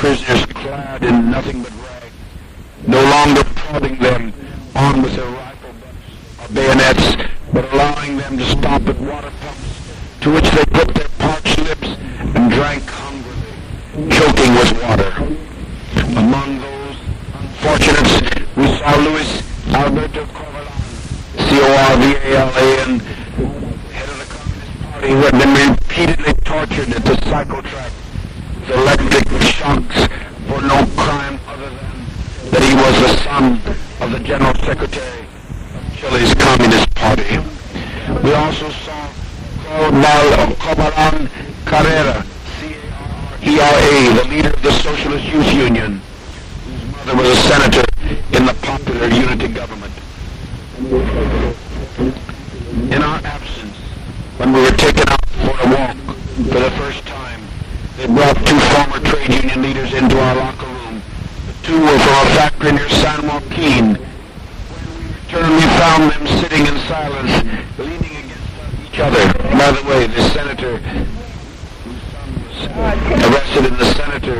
prisoners clad in nothing but rags, no longer prodding them on with their rifle butts or bayonets, but allowing them to stop at water pumps, to which they put their parched lips and drank hungrily, choking with water. Among those unfortunates, we saw Luis Alberto Corvalan, Corvalan, head of the Communist Party, who had been repeatedly tortured at the psychotrack with electric shocks for no crime other than that he was the son of the General Secretary of Chile's Communist Party. We also saw Corvalan Carrera, C-A-R-E-R-A, the leader of the Socialist Youth Union, whose mother was a senator in the Popular Unity Government. In our absence, when we were taken out for a walk for the first time, they brought two former trade union leaders into our locker room. The two were from a factory near San Joaquin. When we returned, we found them sitting in silence, leaning against each other. By the way, the senator whose son was arrested in the senator,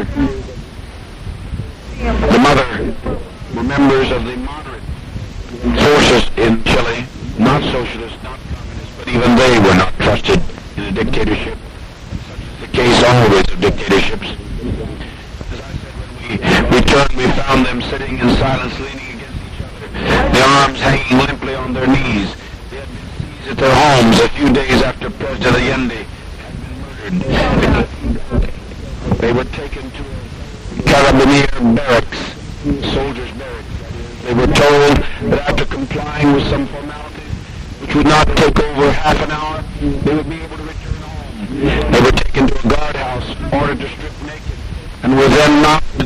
the mother, were members of the moderate forces in Chile, not socialist, not communist, but even they were not trusted in a dictatorship. Such is the case always of dictatorships. As I said, when we returned, we found them sitting in silence, leaning against each other, their arms hanging limply on their knees. They had been seized at their homes a few days after President Allende had been murdered. They were taken to a Carabinier barracks, soldiers' barracks. They were told that after complying with some formalities, which would not take over half an hour, they would be able to return home. They were taken to a guardhouse, ordered to strip naked, and were then knocked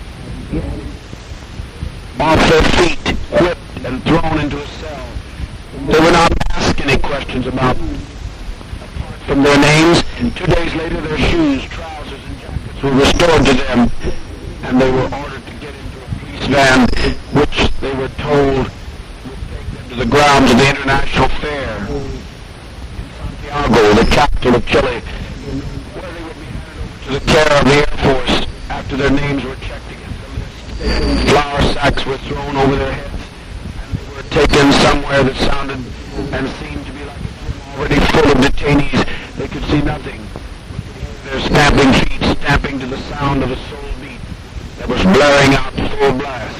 off their feet, whipped, and thrown into a cell. They were not asked any questions apart from their names. 2 days later, their shoes, trousers, and jackets were restored to them, and they were ordered to get into a police van, which they were told would take them to the grounds of the International Fair in Santiago, the capital of Chile, where they would be handed over to the care of the Air Force after their names were checked against the list. Flour sacks were thrown over their heads, and they were taken somewhere that sounded and seemed to be like a room already full of detainees. They could see nothing. Their stamping feet stamping to the sound of a soul beat that was blaring out full blast.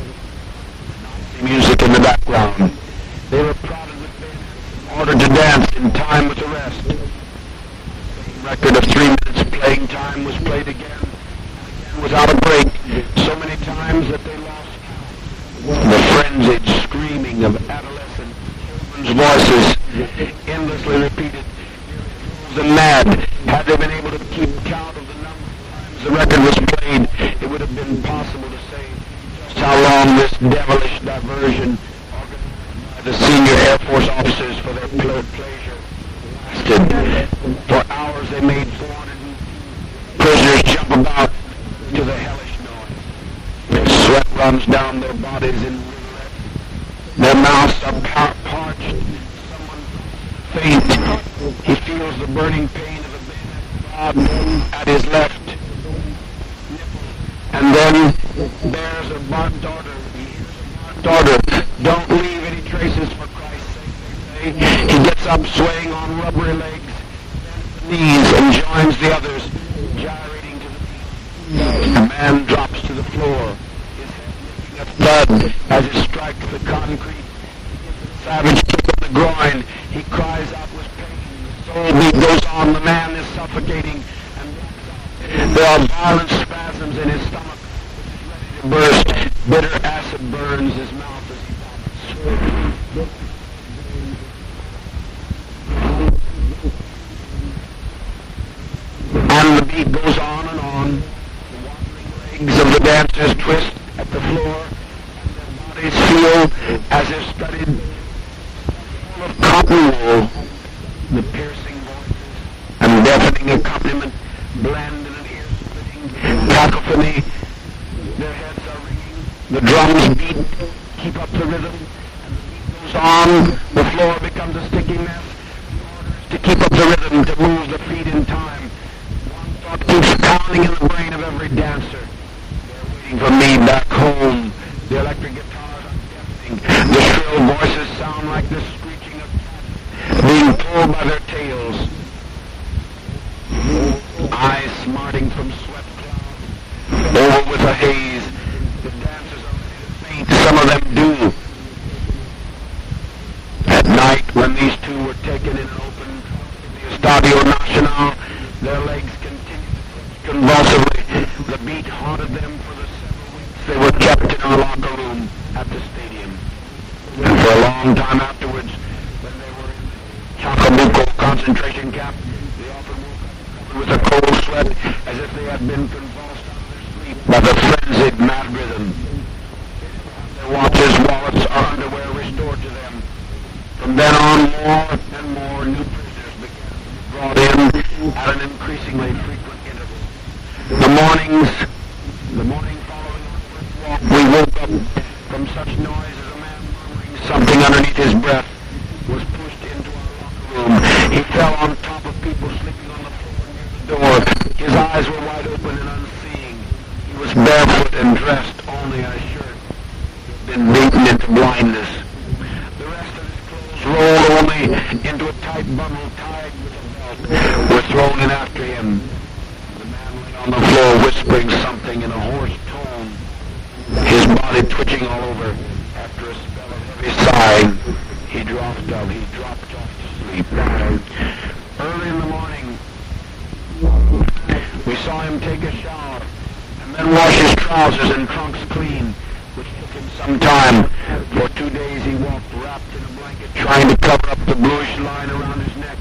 Nazi music in the background. They were prodded with bayonets, ordered to dance in time with the rest. The same record of 3 minutes playing time was played again without a break, so many times that they lost count. The frenzied screaming of adolescent children's voices, endlessly repeated, and mad. Had they been able to keep count of the number of times the record was played, it would have been possible to say just how long this devilish diversion organized by the senior Air Force officers for their pleasure lasted. For hours they made 400 prisoners jump about to the hellish noise. Sweat runs down their bodies in rivulets. Their mouths are parched. Someone faint. He feels the burning pain of a bayonet at his left nipple, and then bears a barked order. He hears a barked order. Don't leave any traces, for Christ's sake, they say. He gets up, swaying on rubbery legs, bends the knees, and joins the others, gyrating to the beat. A man drops to the floor, his head licking at blood as it strikes the concrete. Savage kick on the groin. He cries out with pain. The soul beat goes on. The man is suffocating and walks out. There are violent spasms in his stomach, which is ready to burst. Bitter acid burns his mouth as he vomits. And the beat goes on and on. The wandering legs of the dancers twist at the floor, and their bodies feel as if studied of cotton wool. The piercing voices and deafening accompaniment blend in an ear-splitting cacophony. Their heads are ringing. The drums beat, keep up the rhythm, and the beat goes on. The floor becomes a sticky mess. The orders to keep up the rhythm, to move the feet in time. One thought keeps pounding in the brain of every dancer. waiting for me back home. The electric guitars are deafening. The shrill voices sound like the screeching of cats being pulled by their tails. Eyes smarting from sweat clouds, over with a haze. The dancers are ready to faint. Some of them do. At night, when these two were taken in an open the Estadio Nacional, their legs continued to twitch convulsively. The beat haunted them for the several weeks they were kept in our locker room at the stadium. And for a long time afterwards, when they were in Chacabuco concentration camp, they often woke up covered with a cold sweat as if they had been convulsed out of their sleep by the frenzied mad rhythm. Their watches, wallets, or underwear restored to them. From then on, more and more new prisoners began to be brought in at an increasingly frequent interval. The morning following our first walk, we woke up from such noise as a man murmuring something underneath his breath was pushed into our locker room. He fell on top of people sleeping on the floor near the door. His eyes were wide open and unseeing. He was barefoot and dressed only in a shirt. He had been beaten into blindness. The rest of his clothes, rolled only into a tight bundle tied with a belt, were thrown in after him. The man lay on the floor whispering something in a hoarse tone, his body twitching all over. After a spell of heavy sighing, he dropped off to sleep. Early in the morning, we saw him take a shower and then wash his trousers and trunks clean, which took him some time. For 2 days he walked wrapped in a blanket, trying to cover up the bluish line around his neck.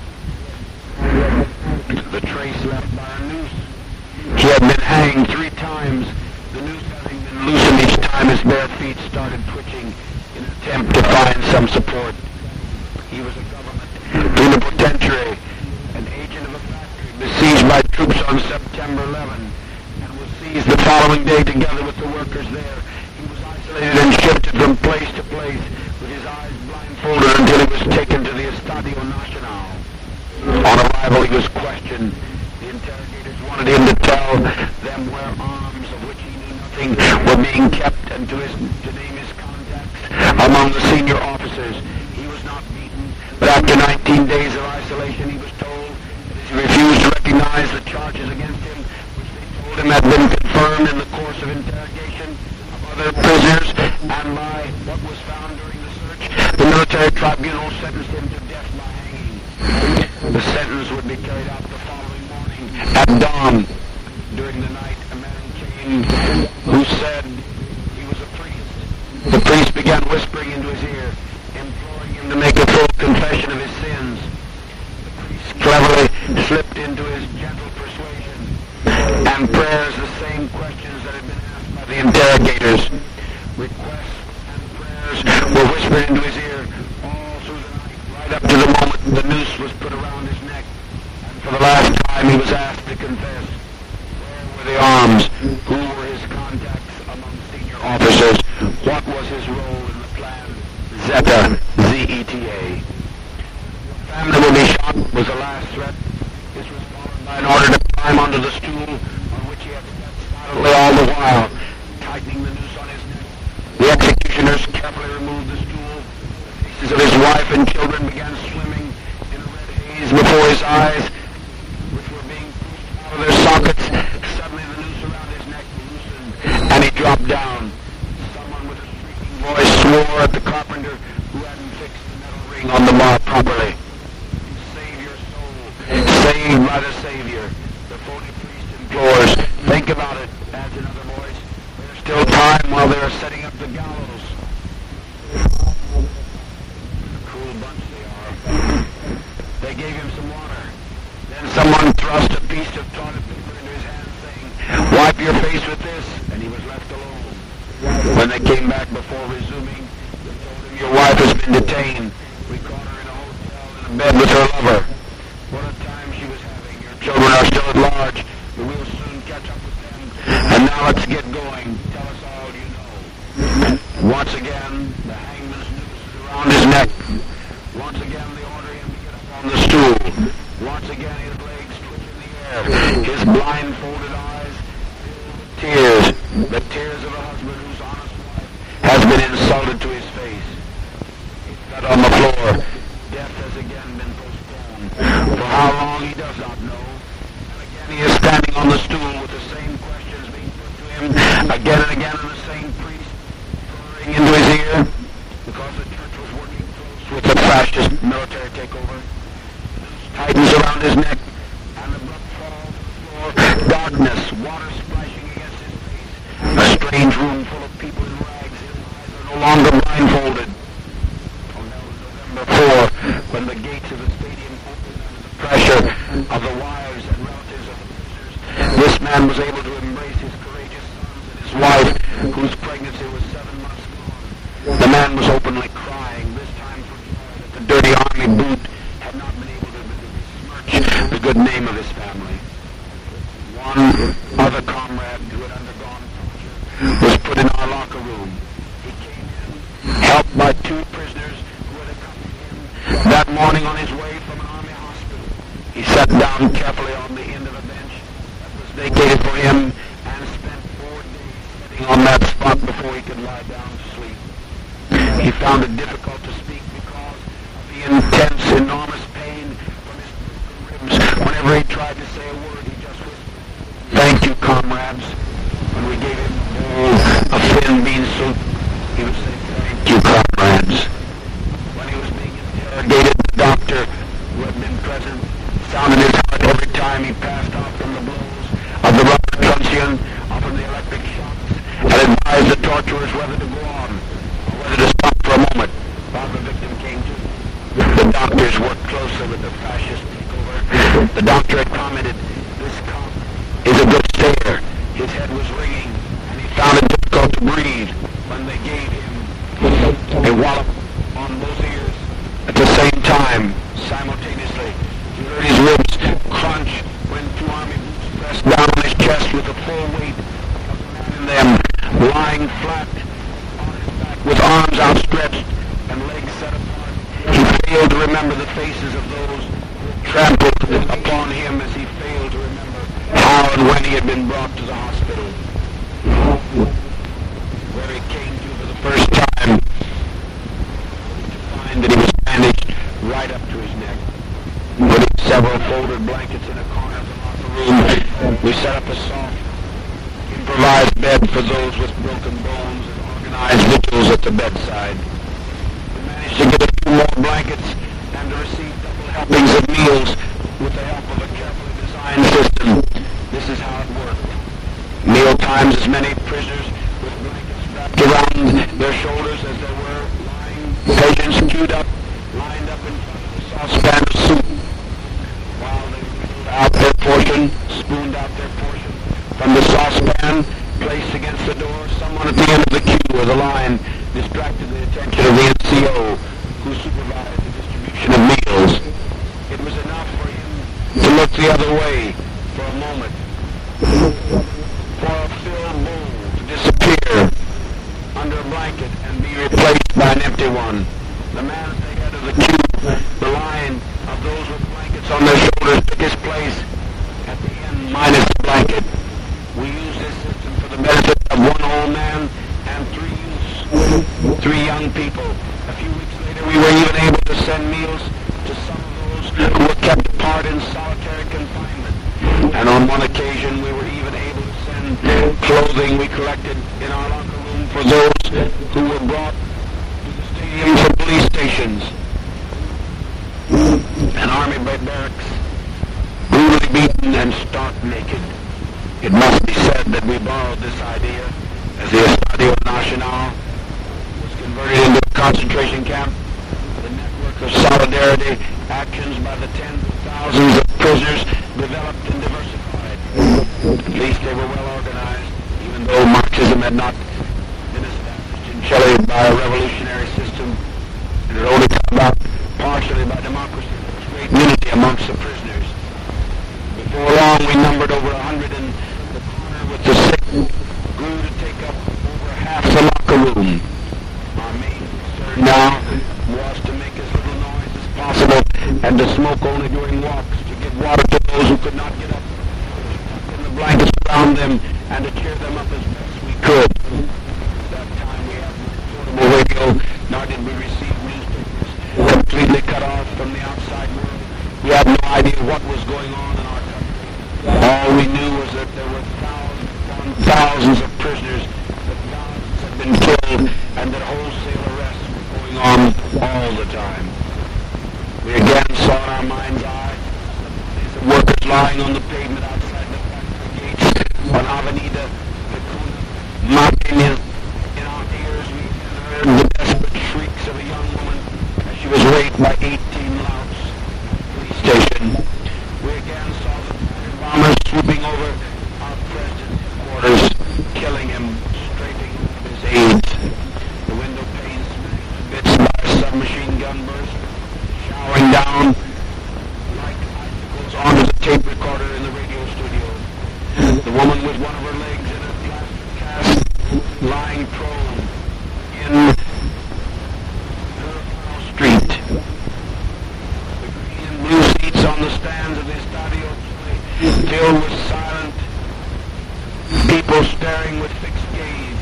The trace left by a noose. He had been hanged 3 times, the noose having been loosened each time his bare feet started twitching in an attempt to find some support. He was a government plenipotentiary, an agent of a factory besieged by troops on September 11, and was seized the following day together with the workers there. He was isolated and shifted from place to place, with his eyes blindfolded until he was taken to the Estadio Nacional. On arrival, he was questioned. The interrogators wanted him to tell them where arms, of which he knew nothing, were being kept, and to name his contacts among the senior officers. He was not beaten, but after 19 days of isolation, he was told that as he refused to recognize the charges against him, which they told him had been confirmed in the course of interrogation of other prisoners, and by what was found during the search, the military tribunal sentenced him to death by hanging. The sentence would be carried out the following morning at dawn. During the night, a man came who said he was a priest. The priest began whispering into his ear, imploring him to make a full confession of his sins. The priest cleverly slipped into his gentle persuasion and prayers the same questions that had been asked by the interrogators. Requests and prayers were whispered into his ear all through the night, right up to the moment the noose was put around his neck. And for the last time he was asked to confess. Where were the arms? Who were his contacts among senior officers? What was his role in the plan? Zeta, Z-E-T-A. Family will be shot was the last threat. This was followed by an order to climb onto the stool on which he had stepped silently all the while, tightening the noose on his neck. The executioners carefully removed the stool. The faces of his wife and children began swimming in a red haze before his eyes, which were being pushed out of their sockets. Suddenly the noose around his neck loosened, and he dropped down. Someone with a shrieking voice swore at the carpenter who hadn't fixed the metal ring on the bar properly. Save your soul. Saved by the Savior. The phony priest implores. Think about it, adds another voice. There's still time while they are setting up the gallows. A cruel bunch they are. They gave him some water. Then someone thrust a piece of toilet paper into his hand, saying, "Wipe your face with this," and he was left alone. When they came back before resuming, they told him, "Your wife has been detained. We caught her in a hotel in a bed with her lover. What a time she was having. Your children are still at large, but we'll soon catch up with them. And now let's get going. Tell us all you know." Once again, the hangman's noose is around his neck. Once again, they order him to get up on the stool. Once again, his legs twitch in the air. His blindfolded eyes filled with tears. The tears of a husband whose honest wife has been insulted to his face. He fell on the floor. Death has again been postponed. For how long he does not know. And again he is standing on the stool with the same questions being put to him again and again, and the same priest purring into his ear, because the church was working close with the fascist military takeover. Tightens around his neck, and the blood falls to the floor. Darkness, water splashing against his face. A strange room full of people in rags. His eyes are no longer blindfolded. On November 4, when the gates of the stadium opened under the pressure of the wives and relatives of the prisoners, this man was able to embrace his courageous sons and his wife, whose pregnancy was 7 months gone. The man was openly crying, this time for joy that the dirty army boot had not been able to besmirch the good name of his family. One other comrade who had undergone torture was put in our locker room. He came in, helped by 2 prisoners who had accompanied him that morning on his way from an army hospital. He sat down carefully on the end of a bench that was vacated for him and spent 4 days sitting on that spot before he could lie down to sleep. He found it difficult to speak because of the intense, enormous pain from his broken ribs. Whenever he tried to say a word, he just whispered, "Thank you, comrades." When we gave him a bowl of thin bean soup, he would say, "Thank you, comrades." When he was being interrogated, the doctor, who had been present, sounded his heart every time he passed out from the blows of the rubber truncheon or from the electric shocks, and advised the torturers whether to go on or whether to stop for a moment while the victim came to. The doctors worked closely with the fascist takeover. The doctor had commented, "This cop is a good stayer." His head was ringing, and he found it difficult to breathe when they gave him a wallop on both ears at the same time, simultaneously. He heard his ribs crunch when 2 army boots pressed down on his chest with the full weight of the man in them, lying flat on his back with arms outstretched and legs set apart. He failed to remember the faces of those who trampled upon him, as he failed to remember how and when he had been brought to the hospital, where he came to for the first time, to find that he was bandaged right up to his neck. Putting several folded blankets in a corner of the locker room, we set up a soft, improvised bed for those with broken bones and organized vigils at the bedside. We managed to get a few more blankets and to receive double helpings of meals with the help of a carefully designed system. This is how it worked. Meal times, as many prisoners with blankets wrapped around their shoulders as there were lying patients queued up, lined up in front of the saucepan of soup, while they whittled out their portion, spooned out their portion from the saucepan, placed against the door. Someone at the end of the queue or the line distracted the attention of the NCO, who supervised the distribution of meals. It was enough for him to look the other way for a moment, for a filled bowl to disappear under a blanket and be replaced by an empty one. The man at the head of the queue, the line of those with blankets on their shoulders, took his place at the end minus the blanket. We used this system for the benefit of 1 old man and 3 youths, 3 young people. A few weeks later, we were even able to send meals to some of those who were kept apart in solitary confinement. And on one occasion, we were even able to send clothing we collected in our locker room for those who were brought to the stadium from police stations and army barracks, brutally beaten and stark naked. It must be said that we borrowed this idea as the Estadio Nacional was converted into a concentration camp. The network of solidarity actions by the tens of thousands of prisoners developed and diversified. At least they were well organized, even though Marxism had not been established in Chile by a revolutionary system. It had only come about partially by democracy. There was great unity amongst the prisoners. Before long, we numbered over 100, and the corner with the sick grew to take up over half the locker room. Our main concern now was to make as little noise as possible and to smoke only during walks, to give water to those who could not get up, to tuck in the blankets around them, and to cheer them up as best we could. At that time we had no portable radio, nor did we receive newspapers. Completely cut off from the outside world. We had no idea what was going on in our country. All we knew was that there were thousands of prisoners, that thousands had been killed, and that wholesale arrests were going on all the time. We again saw in our mind's eye the workers lying on the pavement outside the factory gates on Avenida Vicuna Martinez. In our ears we heard the desperate shrieks of a young woman as she was raped by 18 louts. Police station. We again saw the bombers swooping over our president's headquarters, killing him, strafing his aides. The window panes smashed to bits by a submachine gun burst, showering down like icicles onto the tape recorder in the radio studio. The woman with one of her legs in a plaster cast, lying prone in Street. The green and blue seats on the stands of the Estadio filled with silent people staring with fixed gaze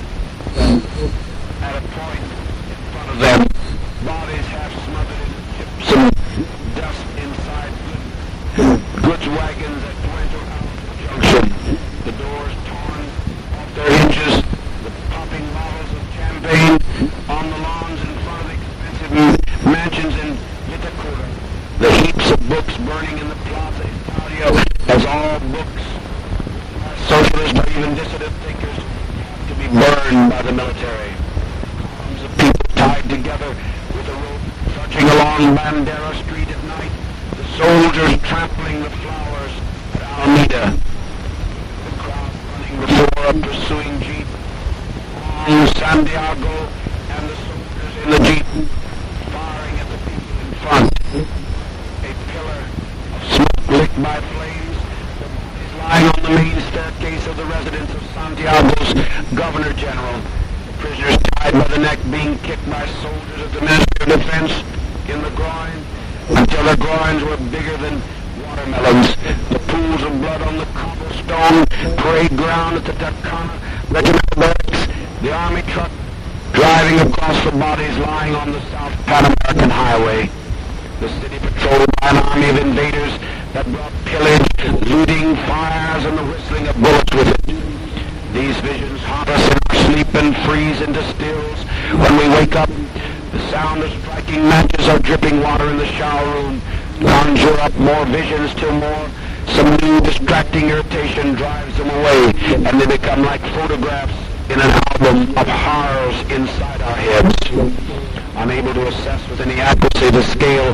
at a point in front of them. Bodies half smothered in chips and dust inside goods wagons at Puerto Alto Junction. The doors torn off their hinges, the popping bottles of champagne on the lawns in front of the expensive mansions in Vitacura. The heaps of books burning in the Plaza Italia, as all books, socialist or even dissident thinkers, have to be burned by the military. Columns of people tied together with a rope trudging along Bandera Street at night, the soldiers trampling the flowers at Alameda, the crowd running before a pursuing jeep, along Santiago, and the soldiers in the jeep firing at the people in front. A pillar of smoke licked by flames, the bodies lying on the main staircase of the residence of Santiago's Governor General, the prisoners tied by the neck being kicked by soldiers of the Ministry of Defense in the groin until their groins were bigger than watermelons. The pools of blood on the cobblestone parade ground at the Tacana Regimental Barracks. The army truck driving across the bodies lying on the South Pan American Highway. The city patrolled by an army of invaders that brought pillage, looting, fires, and the whistling of bullets with it. These visions haunt us in our sleep and freeze into stills. When we wake up, the sound of striking matches or dripping water in the shower room conjure up more visions till some new distracting irritation drives them away, and they become like photographs in an album of horrors inside our heads. Unable to assess with any accuracy the scale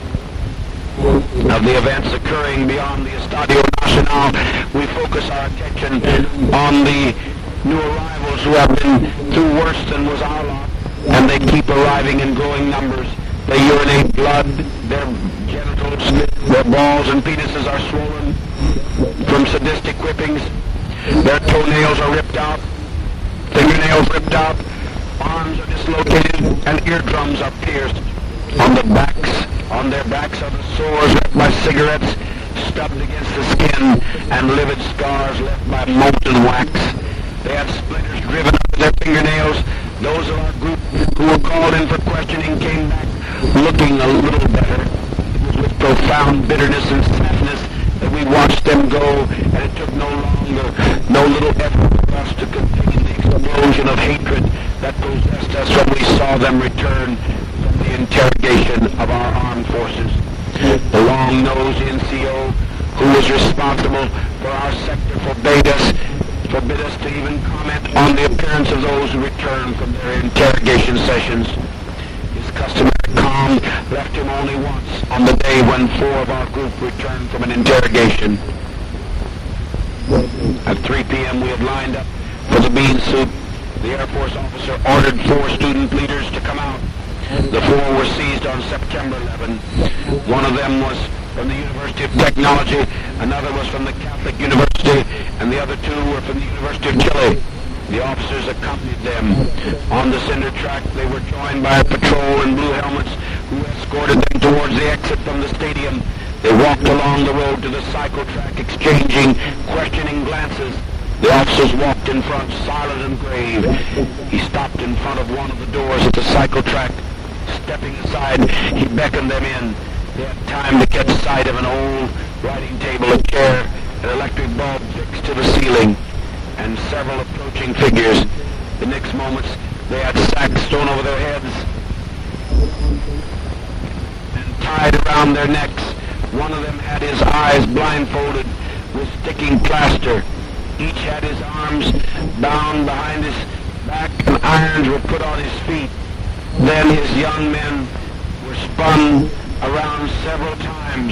of the events occurring beyond the Estadio Nacional, we focus our attention on the new arrivals who have been through worse than was our lot, and they keep arriving in growing numbers. They urinate blood, their genitals, their balls and penises are swollen from sadistic whippings, their toenails are ripped out, fingernails ripped out, arms are dislocated, and eardrums are pierced. On their backs are the sores left by cigarettes, stubbed against the skin, and livid scars left by molten wax. They had splinters driven up with their fingernails. Those of our group who were called in for questioning came back looking a little better. It was with profound bitterness and sadness that we watched them go, and it took no little effort for us to contain the explosion of hatred that possessed us when we saw them return from the interrogation of our armed forces. The long-nosed NCO, who was responsible for our sector, forbid us to even comment on the appearance of those who returned from their interrogation sessions. His customary calm left him only once on the day when 4 of our group returned from an interrogation. At 3 p.m. we had lined up for the bean soup. The Air Force officer ordered 4 student leaders to come out. The 4 were seized on September 11. One of them was from the University of Technology, another was from the Catholic University, and the other 2 were from the University of Chile. The officers accompanied them. On the cinder track, they were joined by a patrol in blue helmets who escorted them towards the exit from the stadium. They walked along the road to the cycle track, exchanging questioning glances. The officers walked in front, silent and grave. He stopped in front of one of the doors at the cycle track. Stepping aside, he beckoned them in. They had time to catch sight of an old writing table, a chair, an electric bulb fixed to the ceiling, and several approaching figures. The next moments, they had sacks thrown over their heads and tied around their necks. One of them had his eyes blindfolded with sticking plaster. Each had his arms bound behind his back, and irons were put on his feet. Then his young men were spun around several times.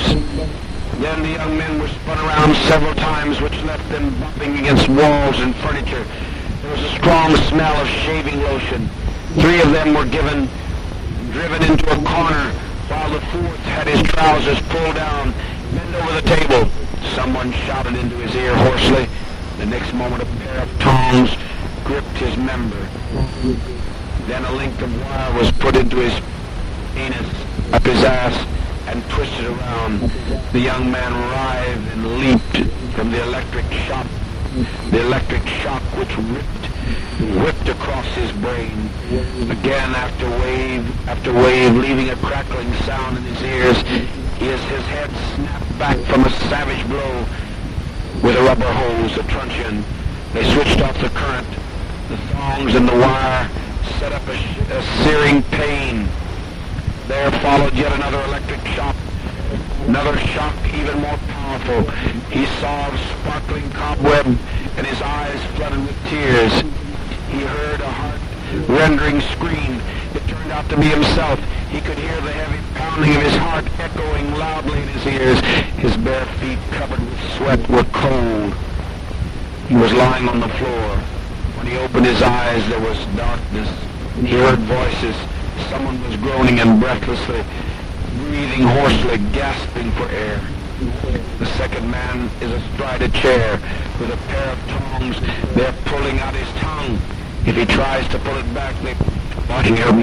Which left them bumping against walls and furniture. There was a strong smell of shaving lotion. 3 of them were driven into a corner, while the 4th had his trousers pulled down, bent over the table. Someone shouted into his ear hoarsely. The next moment a pair of tongs gripped his member. Then a length of wire was put into his anus, up his ass, and twisted around. The young man writhed and leaped from the electric shock which whipped across his brain. Again, after wave, leaving a crackling sound in his ears, his head snapped back from a savage blow with a rubber hose, a truncheon. They switched off the current. The thongs and the wire set up a searing pain. There followed yet another electric shock. Another shock even more powerful. He saw a sparkling cobweb, and his eyes flooded with tears. He heard a heart-rending scream. It turned out to be himself. He could hear the heavy pounding of his heart echoing loudly in his ears. His bare feet, covered with sweat, were cold. He was lying on the floor. When he opened his eyes, there was darkness. He heard voices. Someone was groaning and breathlessly, breathing hoarsely, gasping for air. The second man is astride a chair with a pair of tongs. They're pulling out his tongue. If he tries to pull it back, they watch him,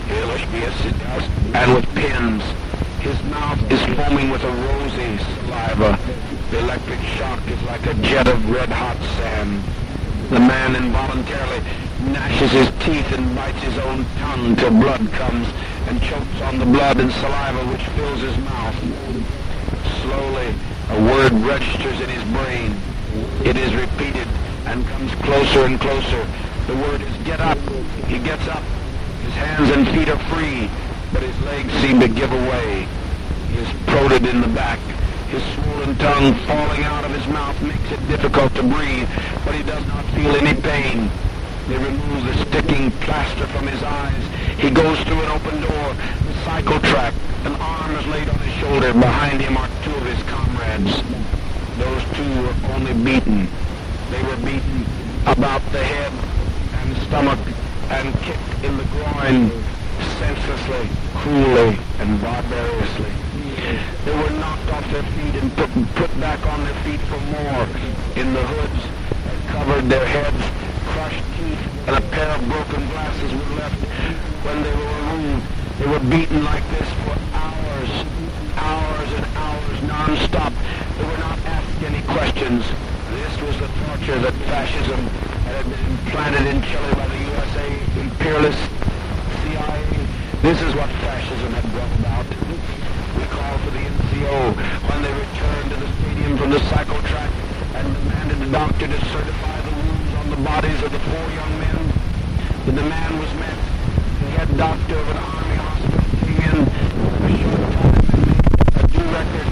and with pins. His mouth is foaming with a rosy saliva. The electric shock is like a jet of red-hot sand. The man involuntarily gnashes his teeth and bites his own tongue till blood comes, and chokes on the blood and saliva which fills his mouth. Slowly, a word registers in his brain. It is repeated and comes closer and closer. The word is get up. He gets up. His hands and feet are free, but his legs seem to give away. He is prodded in the back. His swollen tongue falling out of his mouth makes it difficult to breathe, but he does not feel any pain. They remove the sticking plaster from his eyes. He goes through an open door, the cycle track. An arm is laid on his shoulder. Behind him are 2 of his comrades. Those 2 were only beaten. They were beaten about the head and stomach and kicked in the groin, senselessly, cruelly, and barbarously. They were knocked off their feet and put back on their feet for more. In the hoods that covered their heads, crushed teeth and a pair of broken glasses were left when they were removed. They were beaten like this for hours and hours, non-stop. They were not asked any questions. This was the torture that fascism had been implanted in Chile by the USA imperialist CIA. This is what fascism had brought about. We called for the NCO when they returned to the stadium from the cycle track and demanded the doctor to certify the wounds on the bodies of the 4 young men. The demand was met. The head doctor of an army hospital came in a short time and made a due record,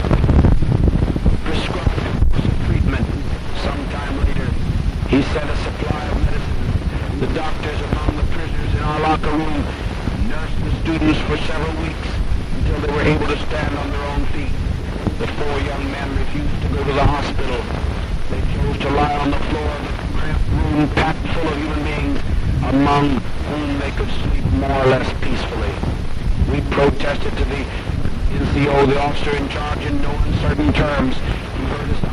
prescribed some treatment. Sometime later, he sent a supply of medicine. The doctors among the prisoners in our locker room nursed the students for several weeks until they were able to stand on their own feet. The 4 young men refused to go to the hospital. They chose to lie on the floor of the cramped room packed full of human beings, among whom they could sleep more or less peacefully. We protested to the NCO, the officer in charge, in no uncertain terms. He heard us